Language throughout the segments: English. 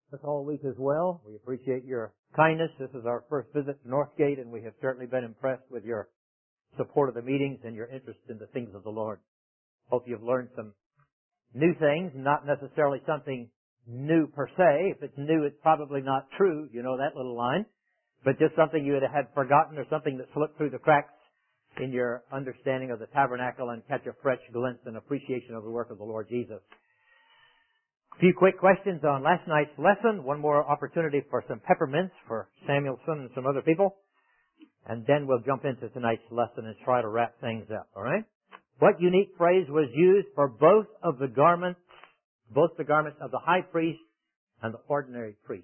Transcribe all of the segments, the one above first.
us all week as well. We appreciate your kindness. This is our first visit to Northgate, and we have certainly been impressed with your support of the meetings and your interest in the things of the Lord. Hope you've learned some new things, not necessarily something new per se. If it's new, it's probably not true. You know that little line. But just something you had forgotten or something that slipped through the cracks in your understanding of the tabernacle and catch a fresh glimpse and appreciation of the work of the Lord Jesus. A few quick questions on last night's lesson. One more opportunity for some peppermints for Samuelson and some other people. And then we'll jump into tonight's lesson and try to wrap things up, all right? What unique phrase was used for both the garments of the high priest and the ordinary priest?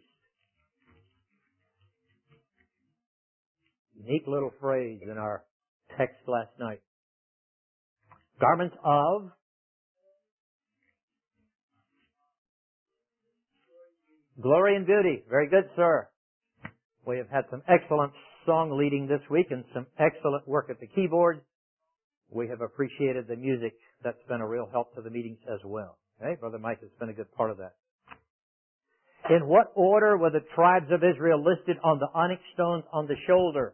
Unique little phrase in our text last night. Garments of glory and beauty. Very good, sir. We have had some excellent song leading this week and some excellent work at the keyboard. We have appreciated the music. That's been a real help to the meetings as well. Okay? Brother Mike has been a good part of that. In what order were the tribes of Israel listed on the onyx stones on the shoulder?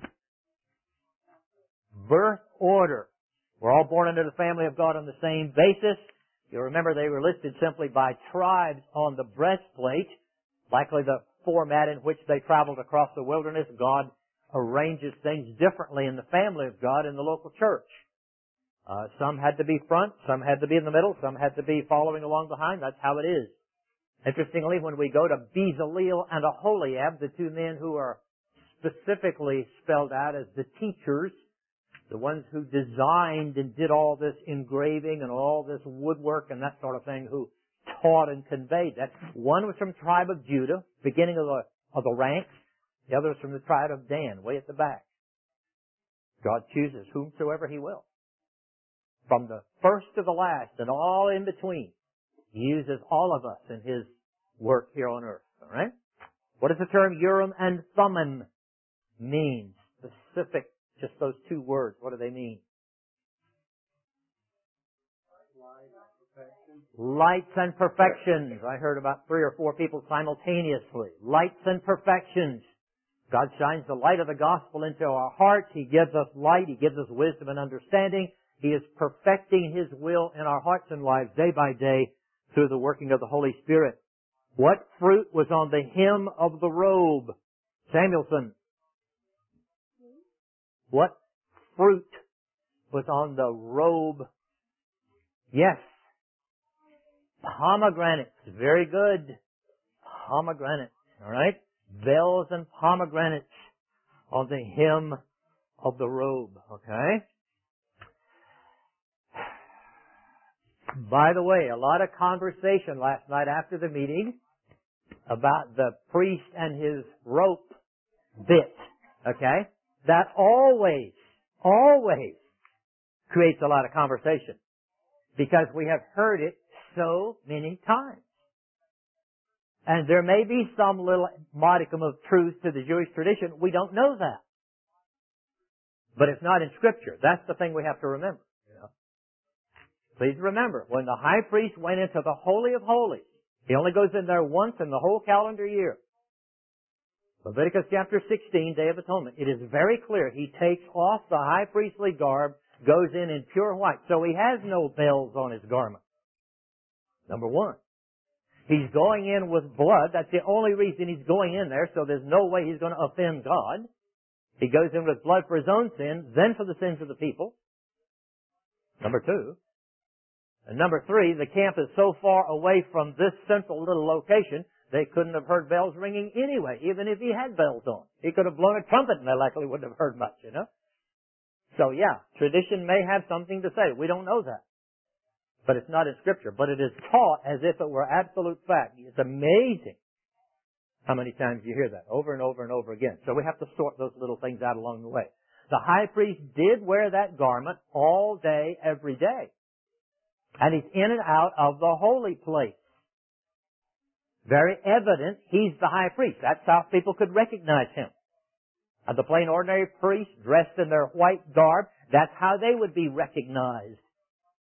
Birth order. We're all born into the family of God on the same basis. You remember they were listed simply by tribes on the breastplate, likely the format in which they traveled across the wilderness. God arranges things differently in the family of God in the local church. Some had to be front, some had to be in the middle, some had to be following along behind. That's how it is. Interestingly, when we go to Bezaleel and Aholiab, the two men who are specifically spelled out as the teachers, the ones who designed and did all this engraving and all this woodwork and that sort of thing, who taught and conveyed that. One was from the tribe of Judah, beginning of the ranks. The other was from the tribe of Dan, way at the back. God chooses whomsoever He will. From the first to the last and all in between. He uses all of us in His work here on earth. All right? What does the term Urim and Thummim mean? Specific, just those two words. What do they mean? Lights and perfections. I heard about 3 or 4 people simultaneously. Lights and perfections. God shines the light of the gospel into our hearts. He gives us light. He gives us wisdom and understanding. He is perfecting His will in our hearts and lives day by day through the working of the Holy Spirit. What fruit was on the hem of the robe? Samuelson. What fruit was on the robe? Yes. Pomegranates. Very good. Pomegranates. All right? Bells and pomegranates on the hem of the robe. Okay? By the way, a lot of conversation last night after the meeting about the priest and his rope bit. Okay? That always creates a lot of conversation because we have heard it so many times. And there may be some little modicum of truth to the Jewish tradition. We don't know that. But it's not in Scripture. That's the thing we have to remember. Please remember, when the high priest went into the Holy of Holies, he only goes in there once in the whole calendar year. Leviticus chapter 16, Day of Atonement. It is very clear. He takes off the high priestly garb, goes in pure white. So he has no bells on his garment. Number one. He's going in with blood. That's the only reason he's going in there, so there's no way he's going to offend God. He goes in with blood for his own sins, then for the sins of the people. Number two. And number three, the camp is so far away from this central little location, they couldn't have heard bells ringing anyway, even if he had bells on. He could have blown a trumpet and they likely wouldn't have heard much, you know. So yeah, tradition may have something to say. We don't know that. But it's not in Scripture. But it is taught as if it were absolute fact. It's amazing how many times you hear that over and over and over again. So we have to sort those little things out along the way. The high priest did wear that garment all day, every day. And he's in and out of the holy place. Very evident he's the high priest. That's how people could recognize him. And the plain ordinary priest dressed in their white garb, that's how they would be recognized.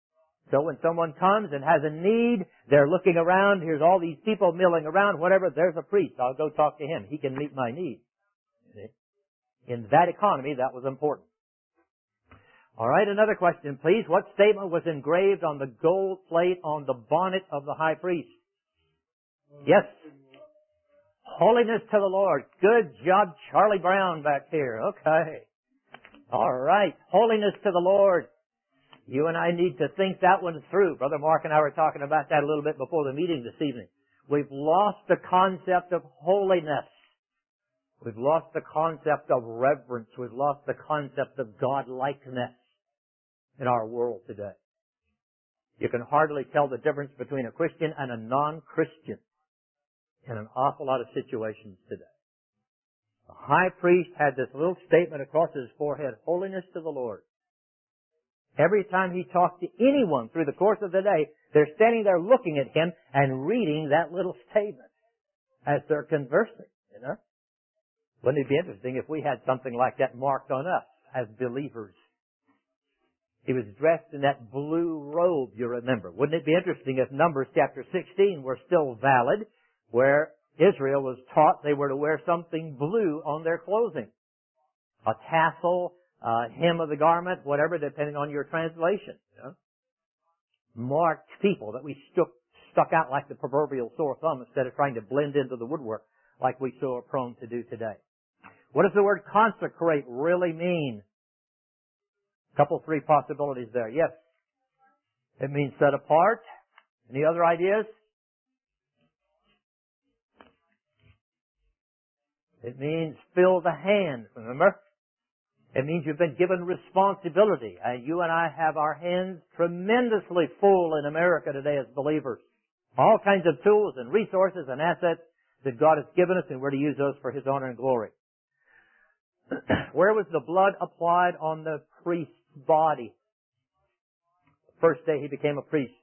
So when someone comes and has a need, they're looking around, here's all these people milling around, whatever, there's a priest. I'll go talk to him. He can meet my need. In that economy, that was important. All right, another question, please. What statement was engraved on the gold plate on the bonnet of the high priest? Yes. Holiness to the Lord. Good job, Charlie Brown back here. Okay. All right. Holiness to the Lord. You and I need to think that one through. Brother Mark and I were talking about that a little bit before the meeting this evening. We've lost the concept of holiness. We've lost the concept of reverence. We've lost the concept of God-likeness in our world today. You can hardly tell the difference between a Christian and a non-Christian in an awful lot of situations today. The high priest had this little statement across his forehead, holiness to the Lord. Every time he talked to anyone through the course of the day, they're standing there looking at him and reading that little statement as they're conversing, you know. Wouldn't it be interesting if we had something like that marked on us as believers? He was dressed in that blue robe, you remember. Wouldn't it be interesting if Numbers chapter 16 were still valid, where Israel was taught they were to wear something blue on their clothing? A tassel, hem of the garment, whatever, depending on your translation. You know? Marked people that we stuck out like the proverbial sore thumb instead of trying to blend into the woodwork like we so are prone to do today. What does the word consecrate really mean? Three possibilities there. Yes. It means set apart. Any other ideas? It means fill the hand, remember? It means you've been given responsibility. You and I have our hands tremendously full in America today as believers. All kinds of tools and resources and assets that God has given us, and we're to use those for His honor and glory. Where was the blood applied on the priest's body? The first day he became a priest.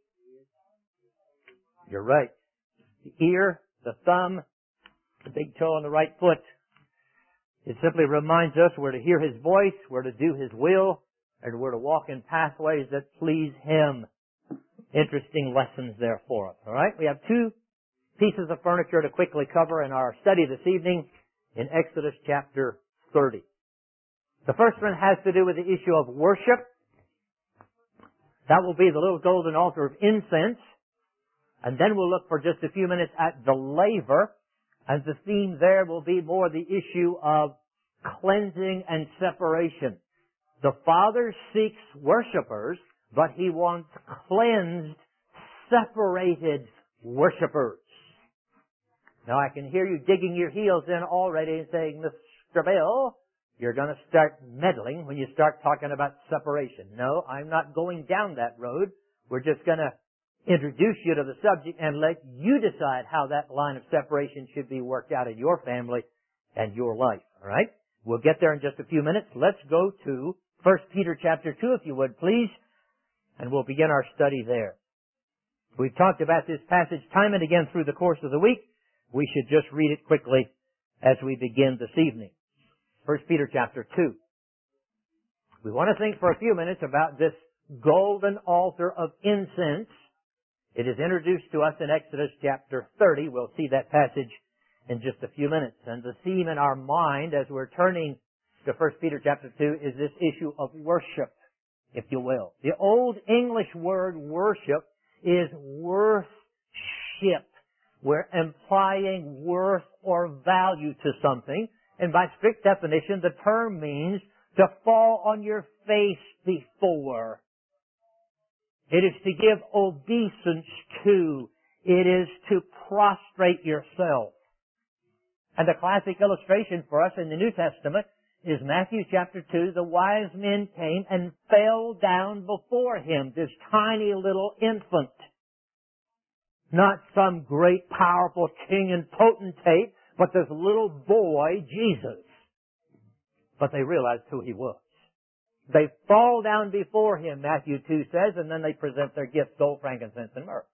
You're right. The ear, the thumb, the big toe on the right foot. It simply reminds us we're to hear His voice, we're to do His will, and we're to walk in pathways that please Him. Interesting lessons there for us. All right? We have two pieces of furniture to quickly cover in our study this evening in Exodus chapter 30. The first one has to do with the issue of worship. That will be the little golden altar of incense. And then we'll look for just a few minutes at the laver. And the theme there will be more the issue of cleansing and separation. The Father seeks worshipers, but He wants cleansed, separated worshipers. Now I can hear you digging your heels in already and saying, Mr. Bill, you're going to start meddling when you start talking about separation. No, I'm not going down that road. We're just going to introduce you to the subject and let you decide how that line of separation should be worked out in your family and your life. All right? We'll get there in just a few minutes. Let's go to 1 Peter chapter 2, if you would, please, and we'll begin our study there. We've talked about this passage time and again through the course of the week. We should just read it quickly as we begin this evening. 1 Peter chapter 2. We want to think for a few minutes about this golden altar of incense. It is introduced to us in Exodus chapter 30. We'll see that passage in just a few minutes. And the theme in our mind as we're turning to 1 Peter chapter 2 is this issue of worship, if you will. The Old English word worship is worship. We're implying worth or value to something. And by strict definition, the term means to fall on your face before. It is to give obeisance to. It is to prostrate yourself. And the classic illustration for us in the New Testament is Matthew chapter 2. The wise men came and fell down before Him, this tiny little infant. Not some great powerful king and potentate, but this little boy, Jesus. But they realized who He was. They fall down before Him, Matthew 2 says, and then they present their gifts, gold, frankincense, and myrrh.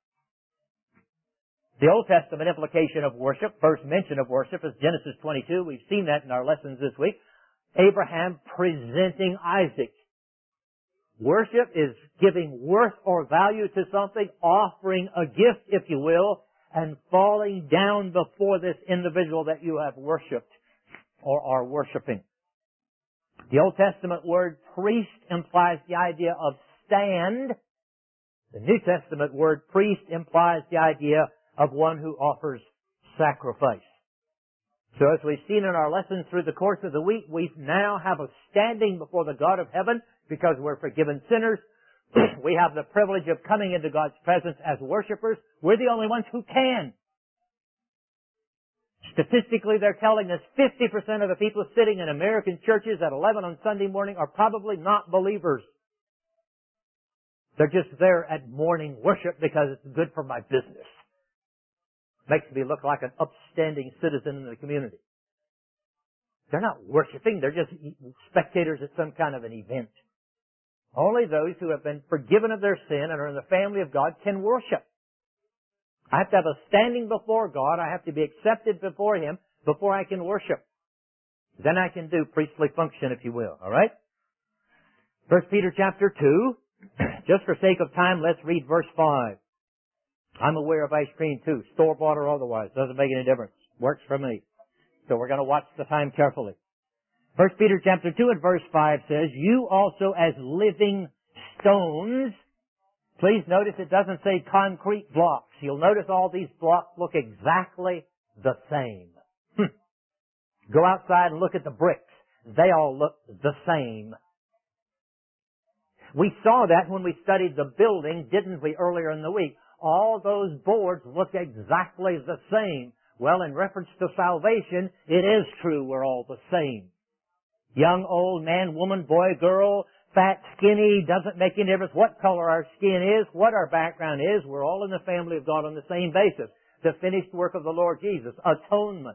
The Old Testament implication of worship, first mention of worship, is Genesis 22. We've seen that in our lessons this week. Abraham presenting Isaac. Worship is giving worth or value to something, offering a gift, if you will, and falling down before this individual that you have worshipped or are worshiping. The Old Testament word priest implies the idea of stand. The New Testament word priest implies the idea of one who offers sacrifice. So as we've seen in our lessons through the course of the week, we now have a standing before the God of heaven because we're forgiven sinners. We have the privilege of coming into God's presence as worshipers. We're the only ones who can. Statistically, they're telling us 50% of the people sitting in American churches at 11 on Sunday morning are probably not believers. They're just there at morning worship because it's good for my business. Makes me look like an upstanding citizen in the community. They're not worshiping. They're just spectators at some kind of an event. Only those who have been forgiven of their sin and are in the family of God can worship. I have to have a standing before God. I have to be accepted before Him before I can worship. Then I can do priestly function, if you will. All right? 1 Peter chapter 2. Just for sake of time, let's read verse 5. I'm aware of ice cream too, store-bought or otherwise. Doesn't make any difference. Works for me. So we're going to watch the time carefully. 1 Peter chapter 2 and verse 5 says, you also as living stones. Please notice it doesn't say concrete blocks. You'll notice all these blocks look exactly the same. Go outside and look at the bricks. They all look the same. We saw that when we studied the building, didn't we, earlier in the week? All those boards look exactly the same. Well, in reference to salvation, it is true we're all the same. Young, old, man, woman, boy, girl, fat, skinny, doesn't make any difference what color our skin is, what our background is. We're all in the family of God on the same basis. The finished work of the Lord Jesus, atonement.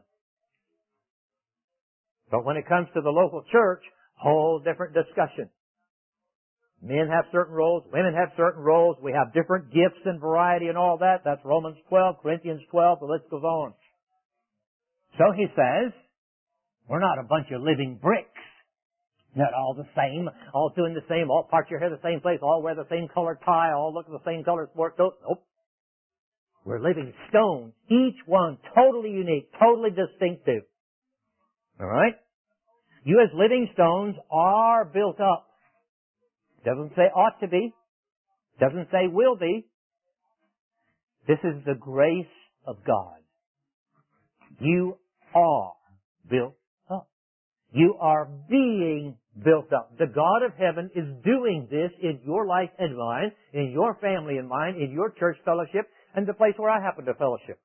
But when it comes to the local church, whole different discussion. Men have certain roles, women have certain roles, we have different gifts and variety and all that. That's Romans 12, Corinthians 12, the list goes on. So he says, we're not a bunch of living bricks. Not all the same, all doing the same, all part your hair the same place, all wear the same color tie, all look the same color sport coat. Nope. We're living stones, each one totally unique, totally distinctive. Alright? You as living stones are built up. Doesn't say ought to be. Doesn't say will be. This is the grace of God. You are built up. You are being built up. The God of heaven is doing this in your life and mine, in your family and mine, in your church fellowship, and the place where I happen to fellowship.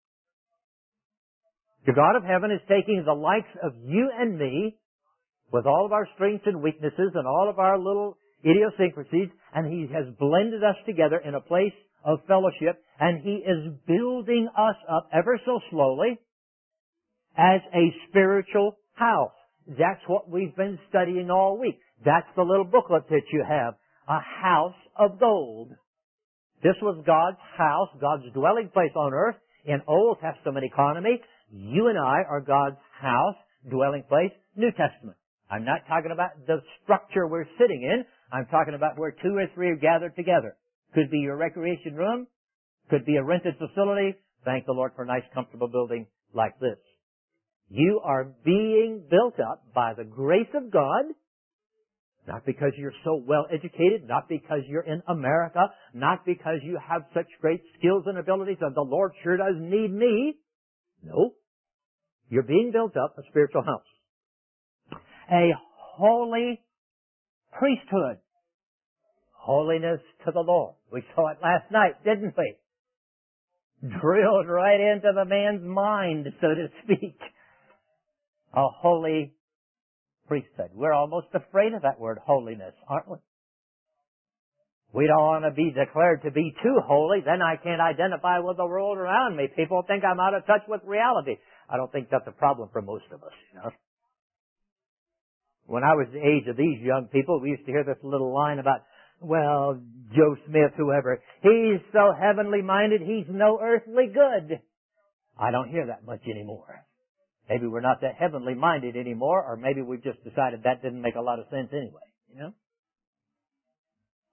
The God of heaven is taking the likes of you and me, with all of our strengths and weaknesses and all of our little idiosyncrasies, and He has blended us together in a place of fellowship, and He is building us up ever so slowly as a spiritual house. That's what we've been studying all week. That's the little booklet that you have. A house of gold. This was God's house, God's dwelling place on earth in Old Testament economy. You and I are God's house, dwelling place, New Testament. I'm not talking about the structure we're sitting in. I'm talking about where 2 or 3 are gathered together. Could be your recreation room. Could be a rented facility. Thank the Lord for a nice, comfortable building like this. You are being built up by the grace of God, not because you're so well educated, not because you're in America, not because you have such great skills and abilities and the Lord sure does need me. No. You're being built up a spiritual house. A holy priesthood. Holiness to the Lord. We saw it last night, didn't we? Drilled right into the man's mind, so to speak. A holy priesthood. We're almost afraid of that word holiness, aren't we? We don't want to be declared to be too holy, then I can't identify with the world around me. People think I'm out of touch with reality. I don't think that's a problem for most of us, you know. When I was the age of these young people, we used to hear this little line about, well, Joe Smith, whoever, he's so heavenly minded, he's no earthly good. I don't hear that much anymore. Maybe we're not that heavenly minded anymore, or maybe we've just decided that didn't make a lot of sense anyway, you know?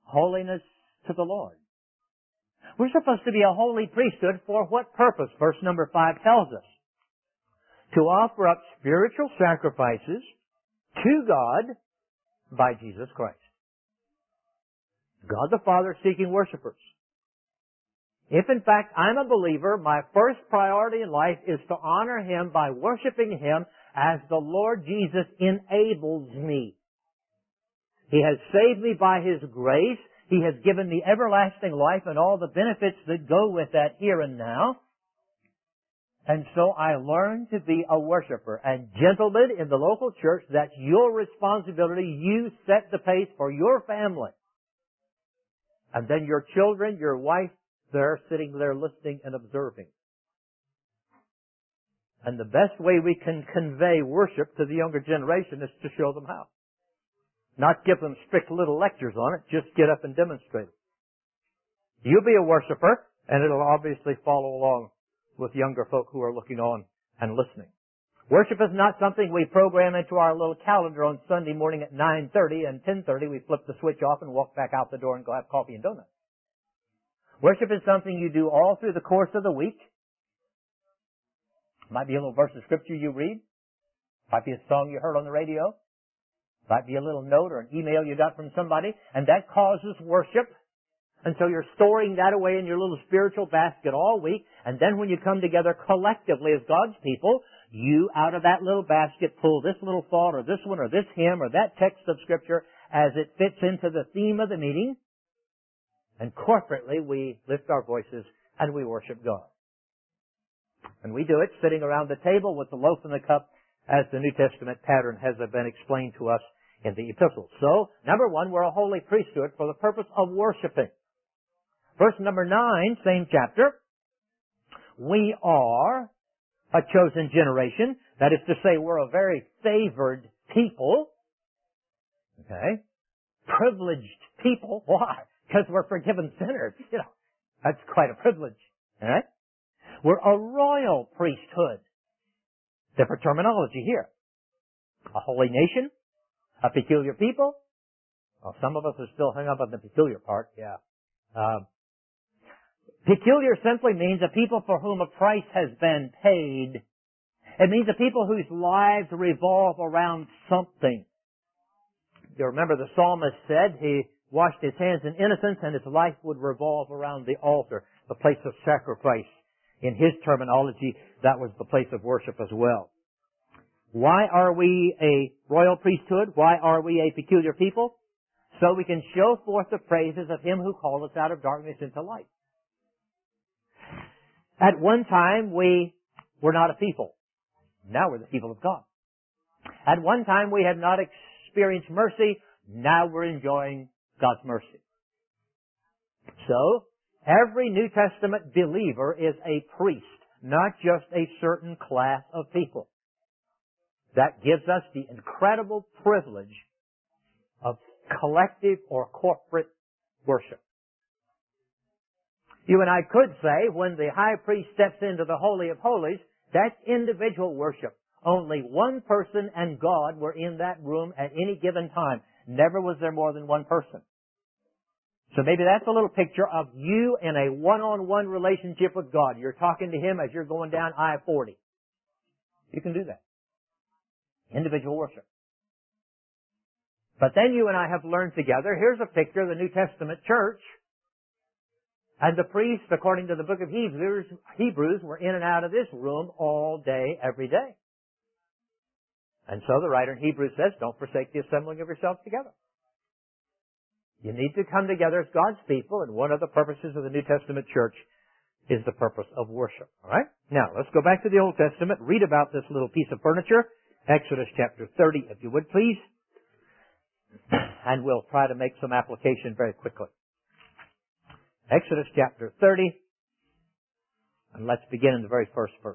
holiness to the Lord. We're supposed to be a holy priesthood for what purpose? Verse number 5 tells us. To offer up spiritual sacrifices to God by Jesus Christ. God the Father seeking worshipers. If in fact I'm a believer, my first priority in life is to honor Him by worshiping Him as the Lord Jesus enables me. He has saved me by His grace. He has given me everlasting life and all the benefits that go with that here and now. And so I learn to be a worshiper. And gentlemen in the local church, that's your responsibility. You set the pace for your family. And then your children, your wife, they're sitting there listening and observing. And the best way we can convey worship to the younger generation is to show them how. Not give them strict little lectures on it, just get up and demonstrate it. You be a worshiper, and it'll obviously follow along with younger folk who are looking on and listening. Worship is not something we program into our little calendar on Sunday morning at 9:30 and 10:30 we flip the switch off and walk back out the door and go have coffee and donuts. Worship is something you do all through the course of the week. Might be a little verse of scripture you read. Might be a song you heard on the radio. Might be a little note or an email you got from somebody, and that causes worship. And so you're storing that away in your little spiritual basket all week, and then when you come together collectively as God's people, you out of that little basket pull this little thought or this one or this hymn or that text of Scripture as it fits into the theme of the meeting, and corporately we lift our voices and we worship God. And we do it sitting around the table with the loaf and the cup as the New Testament pattern has been explained to us in the epistles. So, number one, we're a holy priesthood for the purpose of worshiping. Verse number 9, same chapter. We are a chosen generation. That is to say, we're a very favored people. Okay? Privileged people. Why? Because we're forgiven sinners. You know, that's quite a privilege. All right? We're a royal priesthood. Different terminology here. A holy nation. A peculiar people. Well, some of us are still hung up on the peculiar part. Yeah. Peculiar simply means a people for whom a price has been paid. It means a people whose lives revolve around something. You remember the psalmist said he washed his hands in innocence and his life would revolve around the altar, the place of sacrifice. In his terminology, that was the place of worship as well. Why are we a royal priesthood? Why are we a peculiar people? So we can show forth the praises of Him who called us out of darkness into light. At one time, we were not a people. Now we're the people of God. At one time, we had not experienced mercy. Now we're enjoying God's mercy. So, every New Testament believer is a priest, not just a certain class of people. That gives us the incredible privilege of collective or corporate worship. You and I could say when the high priest steps into the Holy of Holies, that's individual worship. Only one person and God were in that room at any given time. Never was there more than one person. So maybe that's a little picture of you in a one-on-one relationship with God. You're talking to Him as you're going down I-40. You can do that. Individual worship. But then you and I have learned together, here's a picture of the New Testament church. And the priests, according to the book of Hebrews, were in and out of this room all day, every day. And so the writer in Hebrews says, don't forsake the assembling of yourselves together. You need to come together as God's people, and one of the purposes of the New Testament church is the purpose of worship. All right? Now, let's go back to the Old Testament, read about this little piece of furniture, Exodus chapter 30, if you would, please. And we'll try to make some application very quickly. Exodus chapter 30, and let's begin in the very first verse.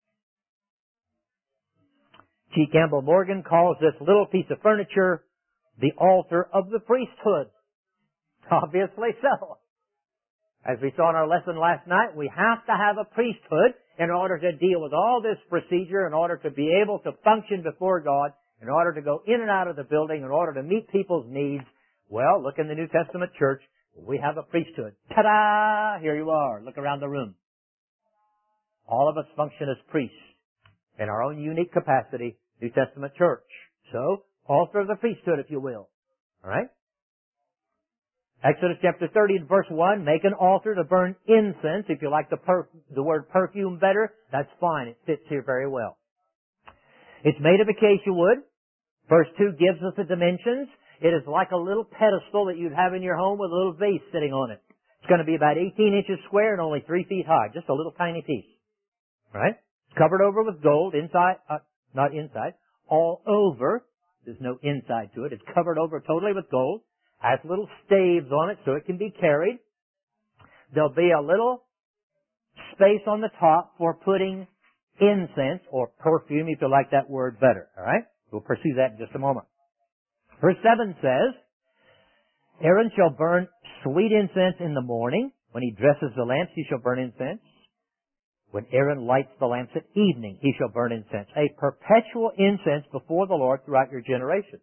G. Campbell Morgan calls this little piece of furniture the altar of the priesthood. Obviously so. As we saw in our lesson last night, we have to have a priesthood in order to deal with all this procedure, in order to be able to function before God, in order to go in and out of the building, in order to meet people's needs. Well, look in the New Testament church. We have a priesthood. Ta-da! Here you are. Look around the room. All of us function as priests in our own unique capacity, New Testament church. So, altar of the priesthood, if you will. All right? Exodus chapter 30 and verse 1, make an altar to burn incense. If you like the word perfume better, that's fine. It fits here very well. It's made of acacia wood. Verse 2 gives us the dimensions. It is like a little pedestal that you'd have in your home with a little vase sitting on it. It's going to be about 18 inches square and only 3 feet high. Just a little tiny piece. All right? It's covered over with gold inside, not inside, all over. There's no inside to it. It's covered over totally with gold. Has little staves on it so it can be carried. There'll be a little space on the top for putting incense or perfume, if you like that word better. All right? We'll pursue that in just a moment. Verse 7 says, Aaron shall burn sweet incense in the morning. When he dresses the lamps, he shall burn incense. When Aaron lights the lamps at evening, he shall burn incense. A perpetual incense before the Lord throughout your generations.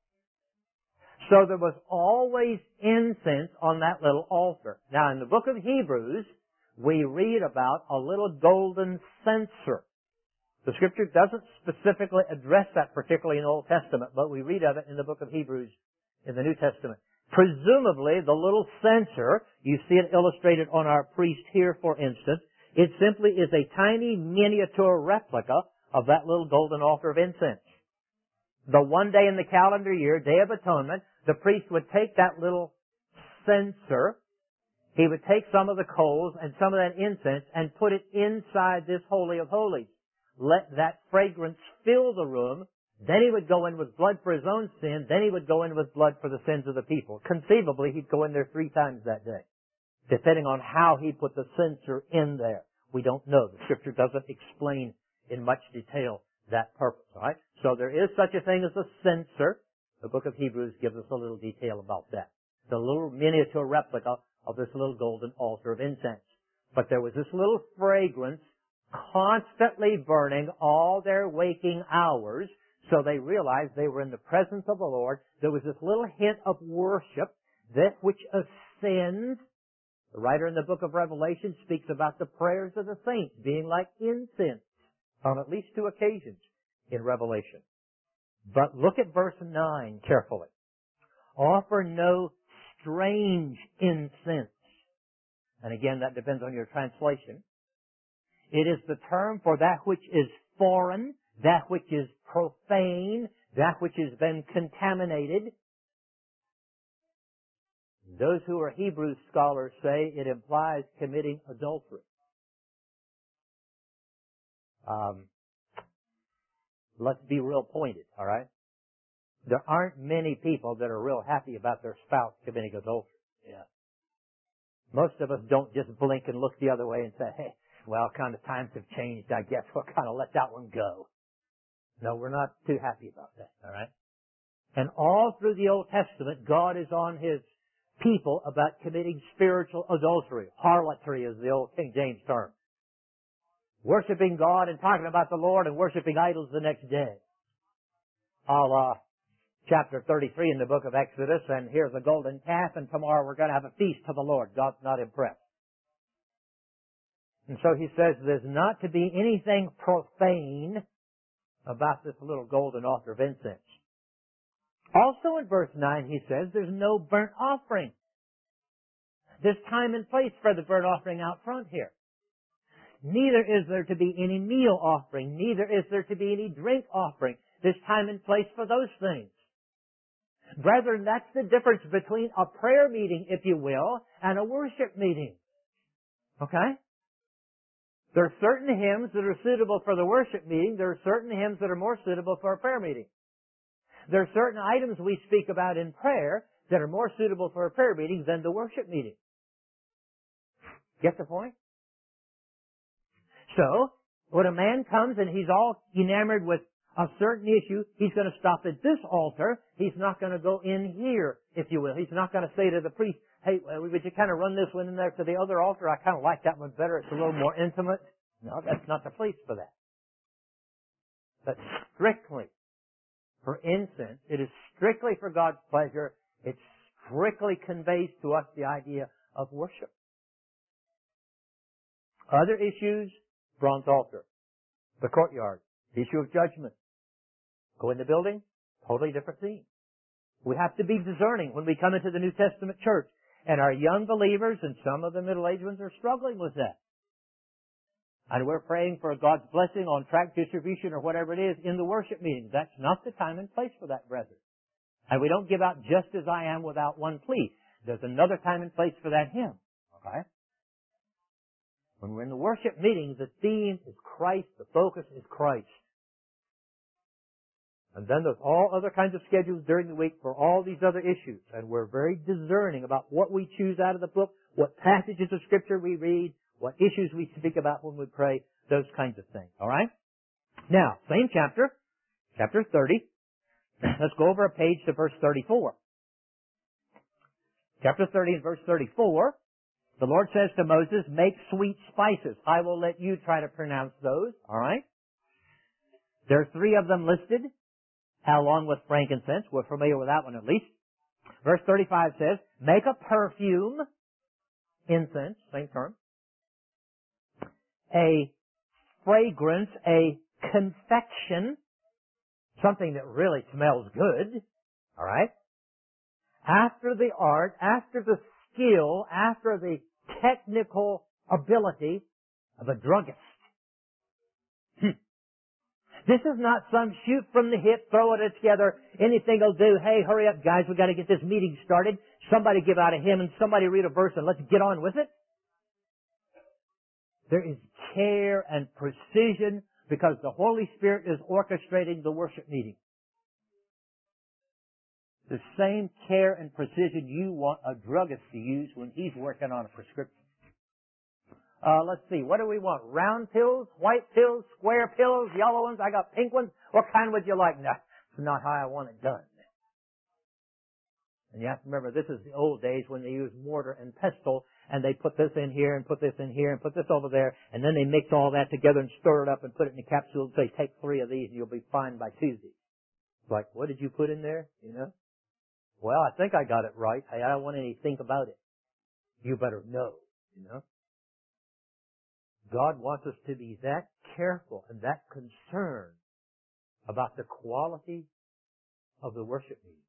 So there was always incense on that little altar. Now in the book of Hebrews, we read about a little golden censer. The Scripture doesn't specifically address that particularly in the Old Testament, but we read of it in the book of Hebrews in the New Testament. Presumably, the little censer, you see it illustrated on our priest here, for instance, it simply is a tiny miniature replica of that little golden altar of incense. The one day in the calendar year, Day of Atonement, the priest would take that little censer, he would take some of the coals and some of that incense and put it inside this Holy of Holies. Let that fragrance fill the room. Then he would go in with blood for his own sin. Then he would go in with blood for the sins of the people. Conceivably, he'd go in there 3 times that day, depending on how he put the censer in there. We don't know. The Scripture doesn't explain in much detail that purpose. All right? So there is such a thing as a censer. The book of Hebrews gives us a little detail about that. The little miniature replica of this little golden altar of incense. But there was this little fragrance constantly burning all their waking hours, so they realized they were in the presence of the Lord. There was this little hint of worship, that which ascends. The writer in the book of Revelation speaks about the prayers of the saints being like incense on at least 2 occasions in Revelation. But look at verse 9 carefully. Offer no strange incense. And again, that depends on your translation. It is the term for that which is foreign, that which is profane, that which has been contaminated. Those who are Hebrew scholars say it implies committing adultery. Let's be real pointed, all right? There aren't many people that are real happy about their spouse committing adultery. Yeah. Most of us don't just blink and look the other way and say, hey, well, kind of times have changed, I guess. We'll kind of let that one go. No, we're not too happy about that, all right? And all through the Old Testament, God is on His people about committing spiritual adultery. Harlotry is the old King James term. Worshipping God and talking about the Lord and worshipping idols the next day. Chapter 33 in the book of Exodus, and here's a golden calf, and tomorrow we're going to have a feast to the Lord. God's not impressed. And so He says there's not to be anything profane about this little golden altar of incense. Also in verse 9 He says there's no burnt offering. There's time and place for the burnt offering out front here. Neither is there to be any meal offering. Neither is there to be any drink offering. There's time and place for those things. Brethren, that's the difference between a prayer meeting, if you will, and a worship meeting. Okay? There are certain hymns that are suitable for the worship meeting. There are certain hymns that are more suitable for a prayer meeting. There are certain items we speak about in prayer that are more suitable for a prayer meeting than the worship meeting. Get the point? So, when a man comes and he's all enamored with a certain issue, he's going to stop at this altar. He's not going to go in here, if you will. He's not going to say to the priest, hey, would you kind of run this one in there to the other altar? I kind of like that one better. It's a little more intimate. No, that's not the place for that. But strictly for incense, it is strictly for God's pleasure. It's strictly conveys to us the idea of worship. Other issues, bronze altar, the courtyard, the issue of judgment. Go in the building, totally different theme. We have to be discerning when we come into the New Testament church. And our young believers and some of the middle-aged ones are struggling with that. And we're praying for God's blessing on tract distribution or whatever it is in the worship meeting. That's not the time and place for that, brethren. And we don't give out just as I am without one plea. There's another time and place for that hymn. Okay? When we're in the worship meeting, the theme is Christ, the focus is Christ. And then there's all other kinds of schedules during the week for all these other issues. And we're very discerning about what we choose out of the book, what passages of Scripture we read, what issues we speak about when we pray, those kinds of things. All right? Now, same chapter, chapter 30. Let's go over a page to verse 34. Chapter 30 and verse 34. The Lord says to Moses, make sweet spices. I will let you try to pronounce those. All right? There are 3 of them listed, along with frankincense. We're familiar with that one at least. Verse 35 says, make a perfume, incense, same term, a fragrance, a confection, something that really smells good, all right? After the art, after the skill, after the technical ability of a druggist. This is not some shoot from the hip, throw it together, anything will do. Hey, hurry up guys, we've got to get this meeting started. Somebody give out a hymn and somebody read a verse and let's get on with it. There is care and precision because the Holy Spirit is orchestrating the worship meeting. The same care and precision you want a druggist to use when he's working on a prescription. Let's see, what do we want? Round pills, white pills, square pills, yellow ones? I got pink ones. What kind would you like? No, that's not how I want it done. And you have to remember, this is the old days when they used mortar and pestle, and they put this in here and put this in here and put this over there, and then they mix all that together and stir it up and put it in a capsule and say, take 3 of these and you'll be fine by Tuesday. It's like, what did you put in there? You know? Well, I think I got it right. Hey, I don't want any to think about it. You better know, you know? God wants us to be that careful and that concerned about the quality of the worship meeting.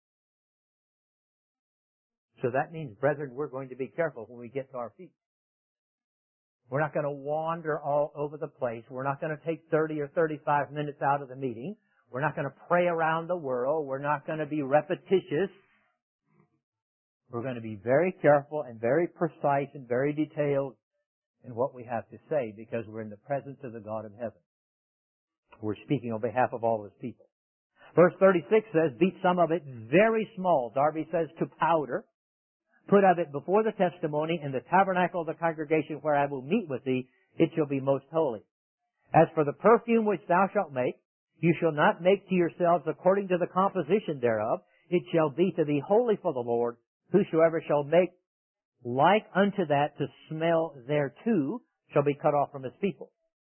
So that means, brethren, we're going to be careful when we get to our feet. We're not going to wander all over the place. We're not going to take 30 or 35 minutes out of the meeting. We're not going to pray around the world. We're not going to be repetitious. We're going to be very careful and very precise and very detailed in what we have to say because we're in the presence of the God of heaven. We're speaking on behalf of all His people. Verse 36 says, beat some of it very small. Darby says, to powder. Put of it before the testimony in the tabernacle of the congregation where I will meet with thee. It shall be most holy. As for the perfume which thou shalt make, you shall not make to yourselves according to the composition thereof. It shall be to thee holy for the Lord. Whosoever shall make like unto that to smell thereto shall be cut off from his people.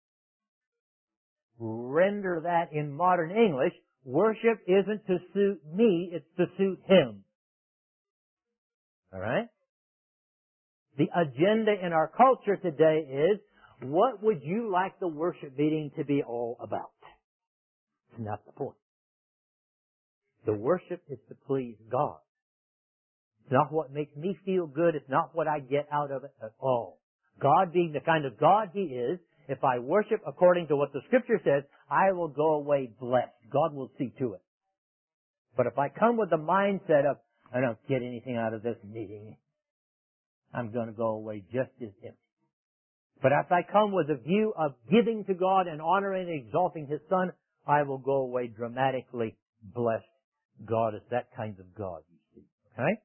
Render that in modern English. Worship isn't to suit me, it's to suit Him. Alright? The agenda in our culture today is, what would you like the worship meeting to be all about? It's not the point. The worship is to please God. It's not what makes me feel good. It's not what I get out of it at all. God being the kind of God He is, if I worship according to what the Scripture says, I will go away blessed. God will see to it. But if I come with the mindset of, I don't get anything out of this meeting, I'm going to go away just as empty. But if I come with a view of giving to God and honoring and exalting His Son, I will go away dramatically blessed. God is that kind of God, you see. Okay?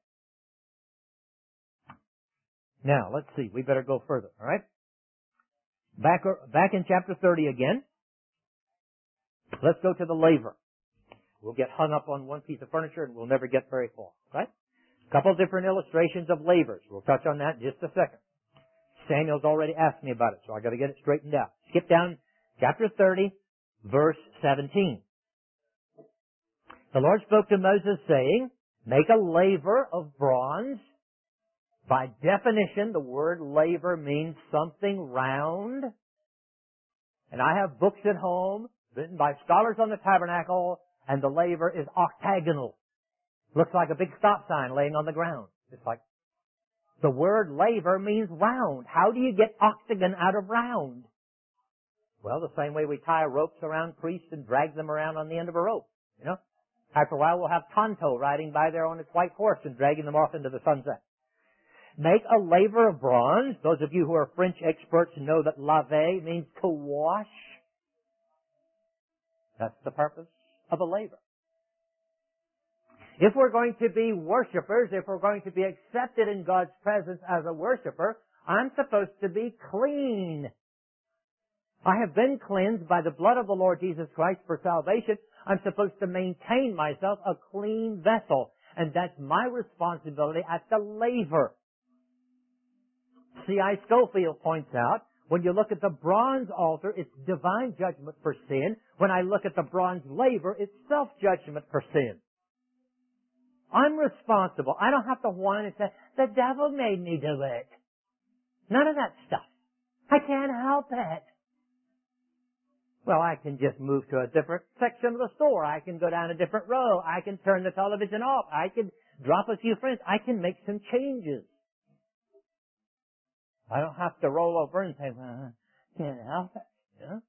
Now, let's see. We better go further, all right? Back in chapter 30 again. Let's go to the laver. We'll get hung up on one piece of furniture and we'll never get very far, right? A couple of different illustrations of lavers. We'll touch on that in just a second. Samuel's already asked me about it, so I got to get it straightened out. Skip down chapter 30, verse 17. The Lord spoke to Moses, saying, Make a laver of bronze. By definition, the word laver means something round. And I have books at home written by scholars on the tabernacle, and the laver is octagonal. Looks like a big stop sign laying on the ground. It's like, the word laver means round. How do you get octagon out of round? Well, the same way we tie ropes around priests and drag them around on the end of a rope. You know? After a while, we'll have Tonto riding by there on its white horse and dragging them off into the sunset. Make a laver of bronze. Those of you who are French experts know that laver means to wash. That's the purpose of a laver. If we're going to be worshipers, if we're going to be accepted in God's presence as a worshiper, I'm supposed to be clean. I have been cleansed by the blood of the Lord Jesus Christ for salvation. I'm supposed to maintain myself a clean vessel. And that's my responsibility at the laver. C.I. Scofield points out, when you look at the bronze altar, it's divine judgment for sin. When I look at the bronze laver, it's self-judgment for sin. I'm responsible. I don't have to whine and say, the devil made me do it. None of that stuff. I can't help it. Well, I can just move to a different section of the store. I can go down a different row. I can turn the television off. I can drop a few friends. I can make some changes. I don't have to roll over and say, well, I can't help it. You know?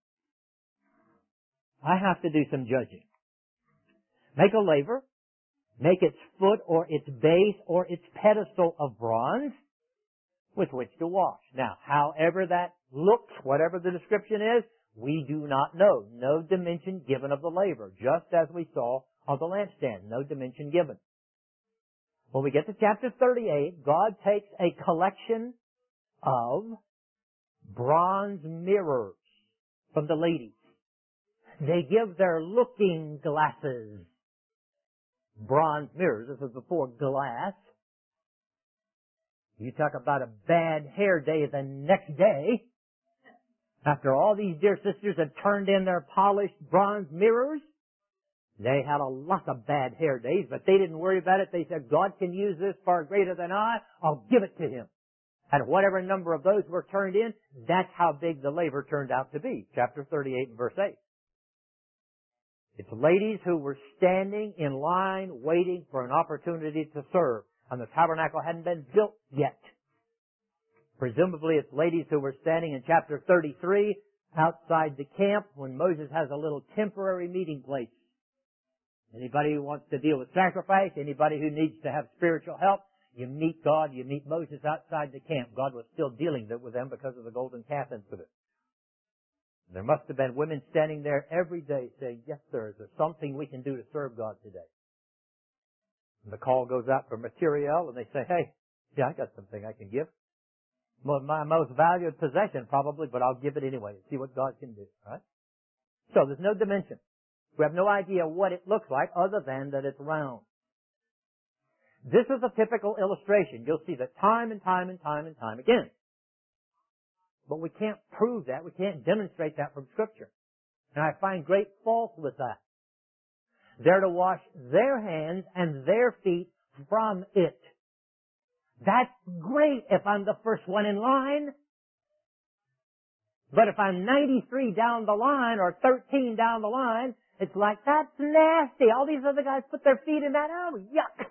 I have to do some judging. Make a laver. Make its foot or its base or its pedestal of bronze with which to wash. Now, however that looks, whatever the description is, we do not know. No dimension given of the laver, just as we saw of the lampstand. No dimension given. When we get to chapter 38, God takes a collection of bronze mirrors from the ladies. They give their looking glasses bronze mirrors. This was before glass. You talk about a bad hair day the next day. After all these dear sisters had turned in their polished bronze mirrors, they had a lot of bad hair days, but they didn't worry about it. They said, God can use this far greater than I. I'll give it to Him. And whatever number of those were turned in, that's how big the laver turned out to be. Chapter 38 and verse 8. It's ladies who were standing in line waiting for an opportunity to serve. And the tabernacle hadn't been built yet. Presumably it's ladies who were standing in chapter 33 outside the camp when Moses has a little temporary meeting place. Anybody who wants to deal with sacrifice, anybody who needs to have spiritual help, you meet God, you meet Moses outside the camp. God was still dealing with them because of the golden calf incident. There must have been women standing there every day saying, yes, sir, is there something we can do to serve God today? And the call goes out for material, and they say, hey, yeah, I got something I can give. My most valued possession, probably, but I'll give it anyway and see what God can do. Right? So there's no dimension. We have no idea what it looks like other than that it's round. This is a typical illustration. You'll see that time and time and time and time again. But we can't prove that. We can't demonstrate that from Scripture. And I find great fault with that. They're to wash their hands and their feet from it. That's great if I'm the first one in line. But if I'm 93 down the line or 13 down the line, it's like, that's nasty. All these other guys put their feet in that. Oh, yuck.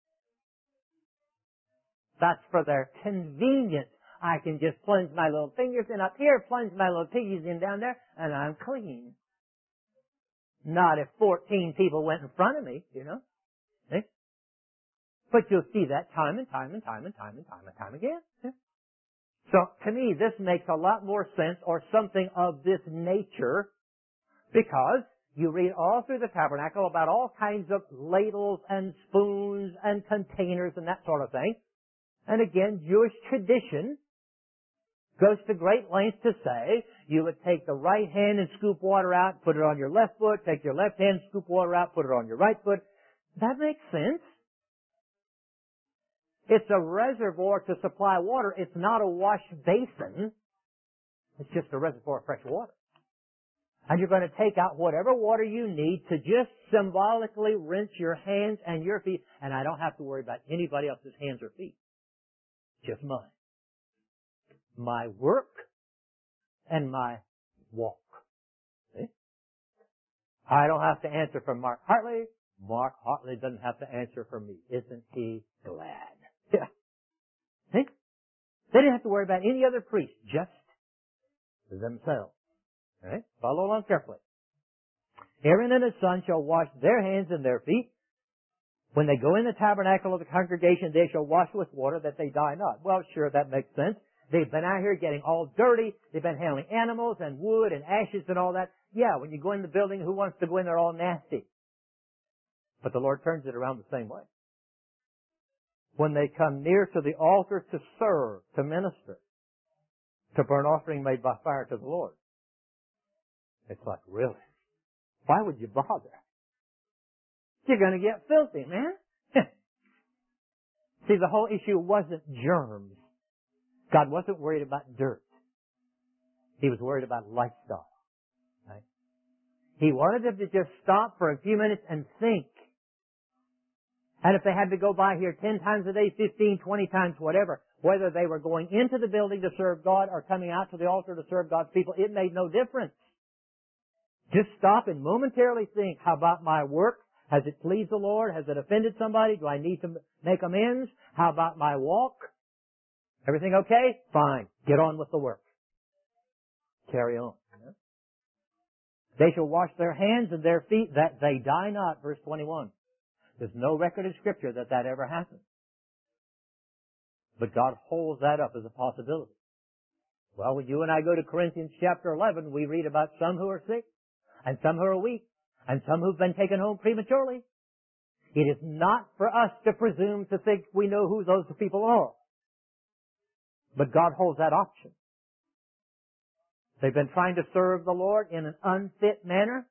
That's for their convenience. I can just plunge my little fingers in up here, plunge my little piggies in down there, and I'm clean. Not if 14 people went in front of me, you know. See? But you'll see that time and time and time and time and time and time again. See? So to me, this makes a lot more sense, or something of this nature, because you read all through the tabernacle about all kinds of ladles and spoons and containers and that sort of thing. And again, Jewish tradition goes to great lengths to say you would take the right hand and scoop water out, put it on your left foot, take your left hand, scoop water out, put it on your right foot. That makes sense. It's a reservoir to supply water. It's not a wash basin. It's just a reservoir of fresh water. And you're going to take out whatever water you need to just symbolically rinse your hands and your feet. And I don't have to worry about anybody else's hands or feet. Just mine. My work and my walk. See? I don't have to answer for Mark Hartley. Mark Hartley doesn't have to answer for me. Isn't he glad? Yeah. See? They didn't have to worry about any other priest, just themselves. All right? Follow along carefully. Aaron and his son shall wash their hands and their feet. When they go in the tabernacle of the congregation, they shall wash with water that they die not. Well, sure, that makes sense. They've been out here getting all dirty. They've been handling animals and wood and ashes and all that. Yeah, when you go in the building, who wants to go in there all nasty? But the Lord turns it around the same way. When they come near to the altar to serve, to minister, to burn offering made by fire to the Lord, it's like, really? Why would you bother? You're going to get filthy, man. See, the whole issue wasn't germs. God wasn't worried about dirt. He was worried about lifestyle. Right? He wanted them to just stop for a few minutes and think. And if they had to go by here 10 times a day, 15, 20 times, whatever, whether they were going into the building to serve God or coming out to the altar to serve God's people, it made no difference. Just stop and momentarily think, how about my work? Has it pleased the Lord? Has it offended somebody? Do I need to make amends? How about my walk? Everything okay? Fine. Get on with the work. Carry on. They shall wash their hands and their feet that they die not. Verse 21. There's no record in Scripture that that ever happened. But God holds that up as a possibility. Well, when you and I go to Corinthians chapter 11, we read about some who are sick, and some who are weak, and some who've been taken home prematurely. It is not for us to presume to think we know who those people are. But God holds that option. They've been trying to serve the Lord in an unfit manner.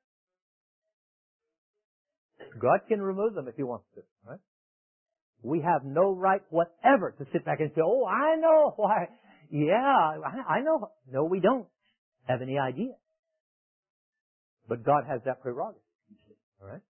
God can remove them if He wants to. Right? We have no right whatever to sit back and say, oh, I know why. Yeah, I know. No, we don't have any idea. But God has that prerogative. All right?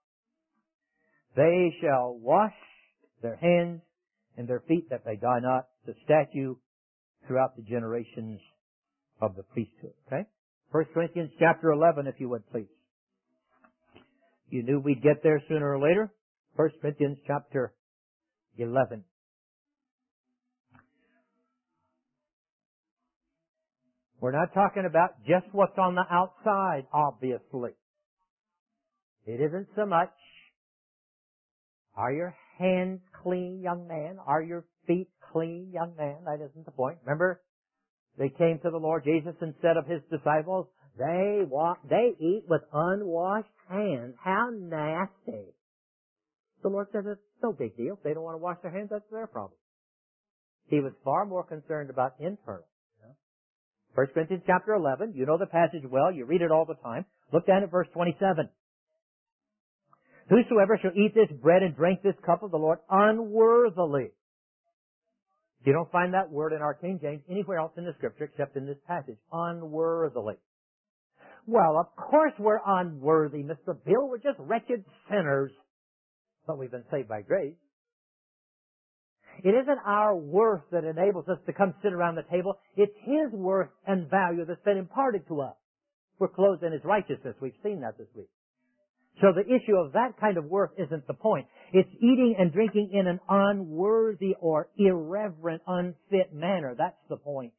They shall wash their hands and their feet that they die not. It's a statute throughout the generations of the priesthood. Okay? 1 Corinthians chapter 11, if you would, please. You knew we'd get there sooner or later. 1 Corinthians chapter 11. We're not talking about just what's on the outside, obviously. It isn't so much, are your hands clean, young man? Are your feet clean, young man? That isn't the point. Remember, they came to the Lord Jesus and said of His disciples, they eat with unwashed hands. How nasty. The Lord said, it's no big deal. If they don't want to wash their hands, that's their problem. He was far more concerned about internal. 1 Corinthians chapter 11, you know the passage well, you read it all the time. Look down at verse 27. Whosoever shall eat this bread and drink this cup of the Lord unworthily. You don't find that word in our King James anywhere else in the Scripture except in this passage. Unworthily. Well, of course we're unworthy, Mr. Bill. We're just wretched sinners. But we've been saved by grace. It isn't our worth that enables us to come sit around the table. It's His worth and value that's been imparted to us. We're clothed in His righteousness. We've seen that this week. So the issue of that kind of worth isn't the point. It's eating and drinking in an unworthy or irreverent, unfit manner. That's the point.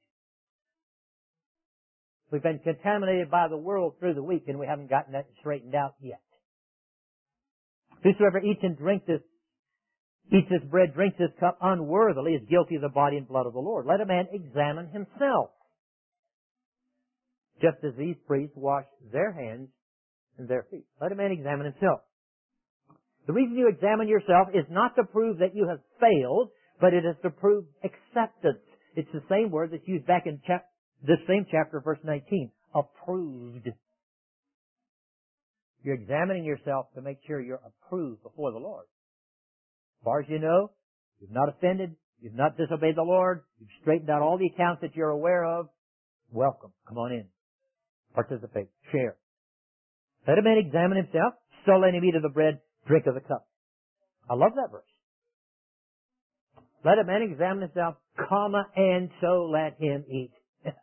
We've been contaminated by the world through the week and we haven't gotten that straightened out yet. Whosoever eats this bread, drinks this cup unworthily is guilty of the body and blood of the Lord. Let a man examine himself. Just as these priests wash their hands and their feet. Let a man examine himself. The reason you examine yourself is not to prove that you have failed, but it is to prove acceptance. It's the same word that's used back in this same chapter, verse 19. Approved. You're examining yourself to make sure you're approved before the Lord. As far as you know, you've not offended, you've not disobeyed the Lord, you've straightened out all the accounts that you're aware of. Welcome. Come on in. Participate. Share. Let a man examine himself, so let him eat of the bread, drink of the cup. I love that verse. Let a man examine himself, comma, and so let him eat.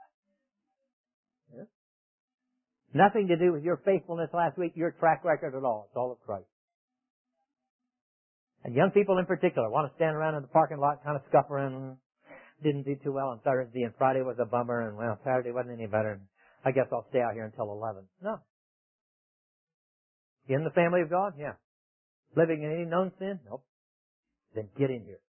Yeah. Nothing to do with your faithfulness last week, your track record at all. It's all of Christ. And young people in particular want to stand around in the parking lot, kind of scuff around. Didn't do too well on Thursday, and Friday was a bummer, and well, Saturday wasn't any better, and I guess I'll stay out here until 11. No. In the family of God? Yeah. Living in any known sin? Nope. Then get in here.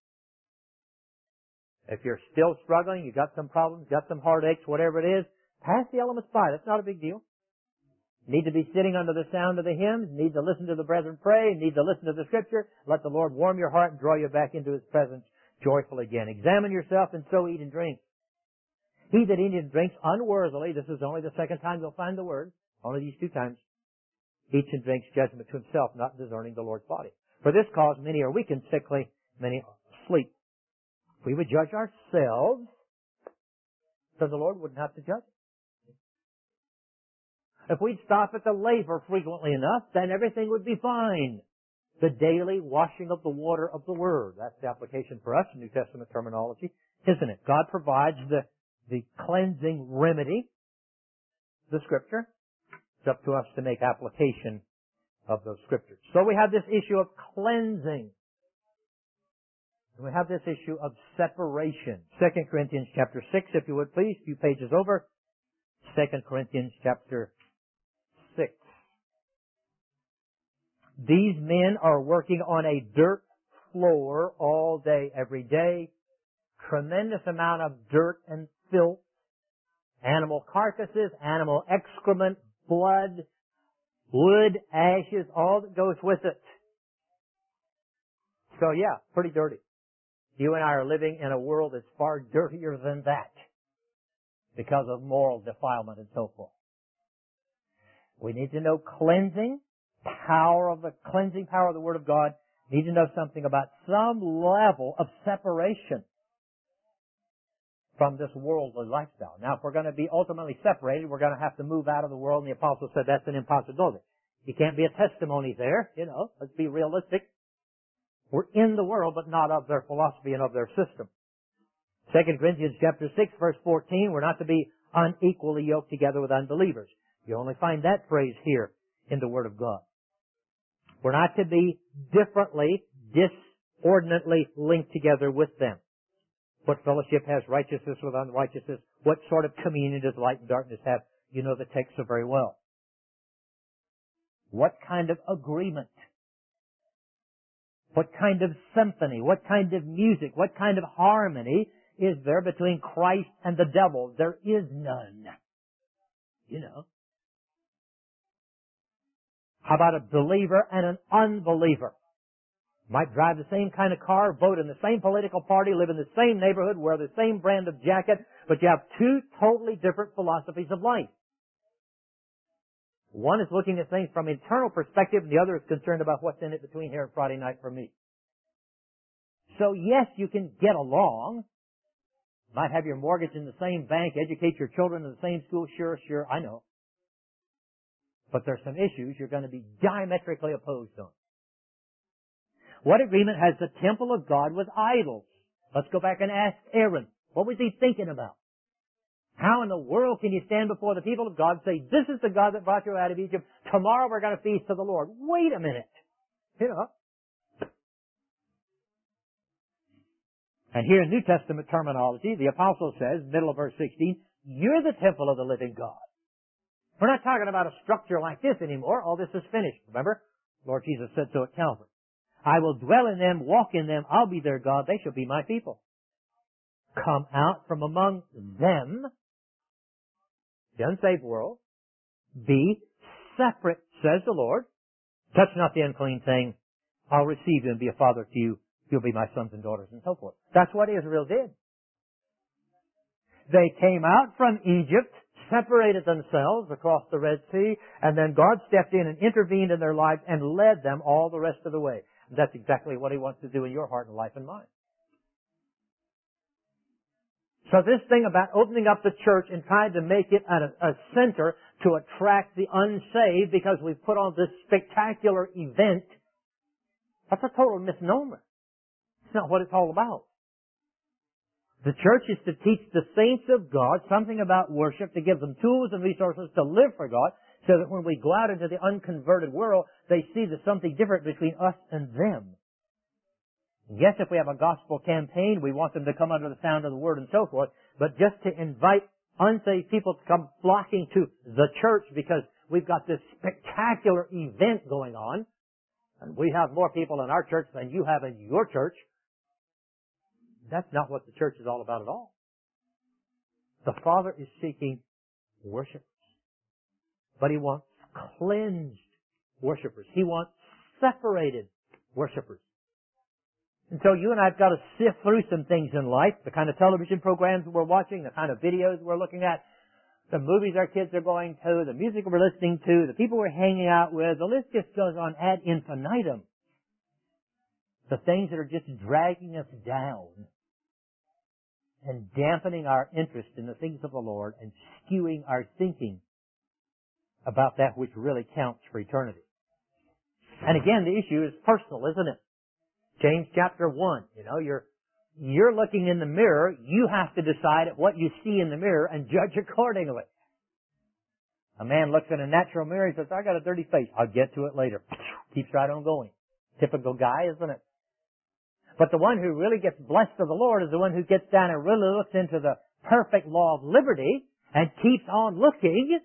If you're still struggling, you got some problems, got some heartaches, whatever it is, pass the elements by. That's not a big deal. Need to be sitting under the sound of the hymns, need to listen to the brethren pray, need to listen to the Scripture. Let the Lord warm your heart and draw you back into His presence joyful again. Examine yourself and so eat and drink. He that eats and drinks unworthily, this is only the second time you'll find the word, only these 2 times, eats and drinks judgment to himself, not discerning the Lord's body. For this cause many are weak and sickly, many sleep. If we would judge ourselves, then the Lord wouldn't have to judge. If we'd stop at the laver frequently enough, then everything would be fine. The daily washing of the water of the Word. That's the application for us in New Testament terminology, isn't it? God provides the cleansing remedy, the Scripture. It's up to us to make application of those Scriptures. So we have this issue of cleansing. And we have this issue of separation. 2 Corinthians chapter 6, if you would please, a few pages over. 2 Corinthians chapter 6. These men are working on a dirt floor all day, every day. Tremendous amount of dirt and filth. Animal carcasses, animal excrement, blood, wood, ashes, all that goes with it. So yeah, pretty dirty. You and I are living in a world that's far dirtier than that because of moral defilement and so forth. We need to know cleansing, cleansing power of the Word of God. We need to know something about some level of separation from this worldly lifestyle. Now, if we're going to be ultimately separated, we're going to have to move out of the world, and the apostle said that's an impossibility. You can't be a testimony there, let's be realistic. We're in the world, but not of their philosophy and of their system. 2 Corinthians chapter 6, verse 14, we're not to be unequally yoked together with unbelievers. You only find that phrase here in the Word of God. We're not to be differently, disordinately linked together with them. What fellowship has righteousness with unrighteousness? What sort of communion does light and darkness have? You know the text so very well. What kind of agreement? What kind of symphony? What kind of music? What kind of harmony is there between Christ and the devil? There is none. How about a believer and an unbeliever? Might drive the same kind of car, vote in the same political party, live in the same neighborhood, wear the same brand of jacket, but you have 2 totally different philosophies of life. One is looking at things from an internal perspective, and the other is concerned about what's in it between here and Friday night for me. So yes, you can get along. Might have your mortgage in the same bank, educate your children in the same school, sure, I know. But there's some issues you're going to be diametrically opposed on. What agreement has the temple of God with idols? Let's go back and ask Aaron. What was he thinking about? How in the world can you stand before the people of God and say, this is the God that brought you out of Egypt. Tomorrow we're going to feast to the Lord. Wait a minute. And here in New Testament terminology, the apostle says, middle of verse 16, you're the temple of the living God. We're not talking about a structure like this anymore. All this is finished. Remember? Lord Jesus said so at Calvary. I will dwell in them, walk in them. I'll be their God. They shall be my people. Come out from among them, the unsaved world. Be separate, says the Lord. Touch not the unclean thing. I'll receive you and be a father to you. You'll be my sons and daughters and so forth. That's what Israel did. They came out from Egypt, separated themselves across the Red Sea, and then God stepped in and intervened in their lives and led them all the rest of the way. And that's exactly what He wants to do in your heart and life and mine. So this thing about opening up the church and trying to make it a center to attract the unsaved because we put on this spectacular event, that's a total misnomer. It's not what it's all about. The church is to teach the saints of God something about worship, to give them tools and resources to live for God, so that when we go out into the unconverted world, they see there's something different between us and them. Yes, if we have a gospel campaign, we want them to come under the sound of the word and so forth, but just to invite unsaved people to come flocking to the church because we've got this spectacular event going on, and we have more people in our church than you have in your church, that's not what the church is all about at all. The Father is seeking worshipers. But He wants cleansed worshipers. He wants separated worshipers. And so you and I have got to sift through some things in life, the kind of television programs we're watching, the kind of videos we're looking at, the movies our kids are going to, the music we're listening to, the people we're hanging out with. The list just goes on ad infinitum. The things that are just dragging us down and dampening our interest in the things of the Lord and skewing our thinking about that which really counts for eternity. And again, the issue is personal, isn't it? James chapter 1, you're looking in the mirror, you have to decide what you see in the mirror and judge accordingly. A man looks in a natural mirror and says, I got a dirty face. I'll get to it later. Keeps right on going. Typical guy, isn't it? But the one who really gets blessed of the Lord is the one who gets down and really looks into the perfect law of liberty and keeps on looking.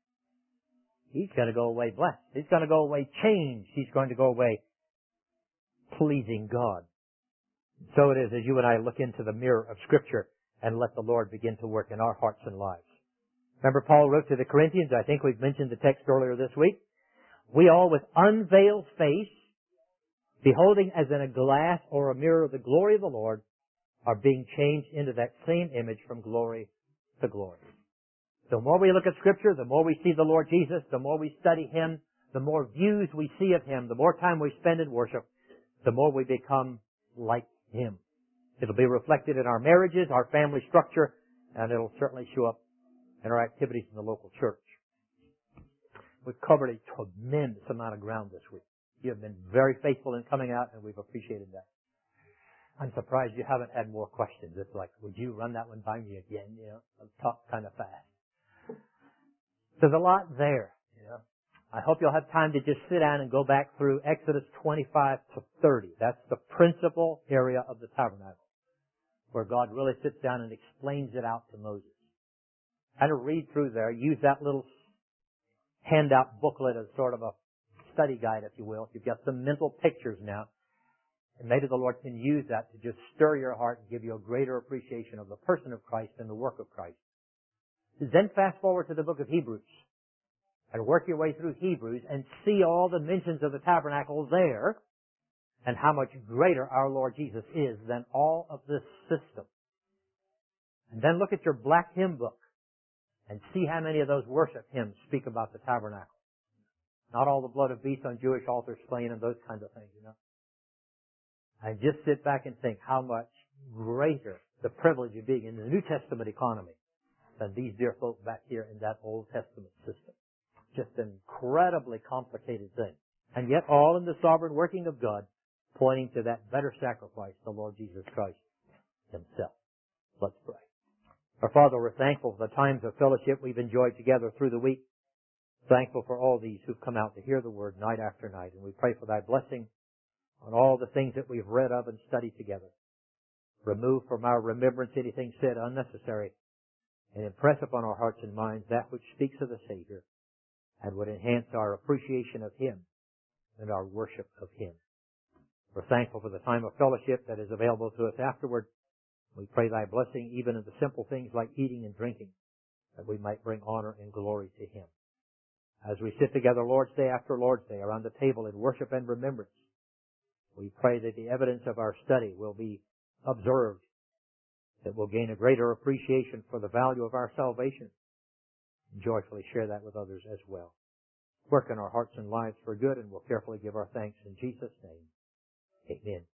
He's going to go away blessed. He's going to go away changed. He's going to go away pleasing God. So it is as you and I look into the mirror of Scripture and let the Lord begin to work in our hearts and lives. Remember Paul wrote to the Corinthians, I think we've mentioned the text earlier this week, we all with unveiled face, beholding as in a glass or a mirror the glory of the Lord, are being changed into that same image from glory to glory. The more we look at Scripture, the more we see the Lord Jesus, the more we study Him, the more views we see of Him, the more time we spend in worship, the more we become like Him. It'll be reflected in our marriages, our family structure, and it'll certainly show up in our activities in the local church. We've covered a tremendous amount of ground this week. You have been very faithful in coming out, and we've appreciated that. I'm surprised you haven't had more questions. It's like, would you run that one by me again? I've talked kind of fast. There's a lot there. I hope you'll have time to just sit down and go back through Exodus 25 to 30. That's the principal area of the tabernacle, where God really sits down and explains it out to Moses. Kind of read through there. Use that little handout booklet as sort of a study guide, if you will. You've got some mental pictures now. And maybe the Lord can use that to just stir your heart and give you a greater appreciation of the person of Christ and the work of Christ. Then fast forward to the book of Hebrews and work your way through Hebrews and see all the mentions of the tabernacle there and how much greater our Lord Jesus is than all of this system. And then look at your black hymn book and see how many of those worship hymns speak about the tabernacle. Not all the blood of beasts on Jewish altars slain and those kinds of things, And just sit back and think how much greater the privilege of being in the New Testament economy than these dear folk back here in that Old Testament system. Just an incredibly complicated thing. And yet all in the sovereign working of God, pointing to that better sacrifice, the Lord Jesus Christ Himself. Let's pray. Our Father, we're thankful for the times of fellowship we've enjoyed together through the week. Thankful for all these who've come out to hear the Word night after night. And we pray for Thy blessing on all the things that we've read of and studied together. Remove from our remembrance anything said unnecessary and impress upon our hearts and minds that which speaks of the Savior and would enhance our appreciation of Him and our worship of Him. We're thankful for the time of fellowship that is available to us afterward. We pray Thy blessing even in the simple things like eating and drinking, that we might bring honor and glory to Him. As we sit together Lord's Day after Lord's Day around the table in worship and remembrance, we pray that the evidence of our study will be observed, that we'll gain a greater appreciation for the value of our salvation, and joyfully share that with others as well. Work in our hearts and lives for good, and we'll carefully give our thanks in Jesus' name. Amen.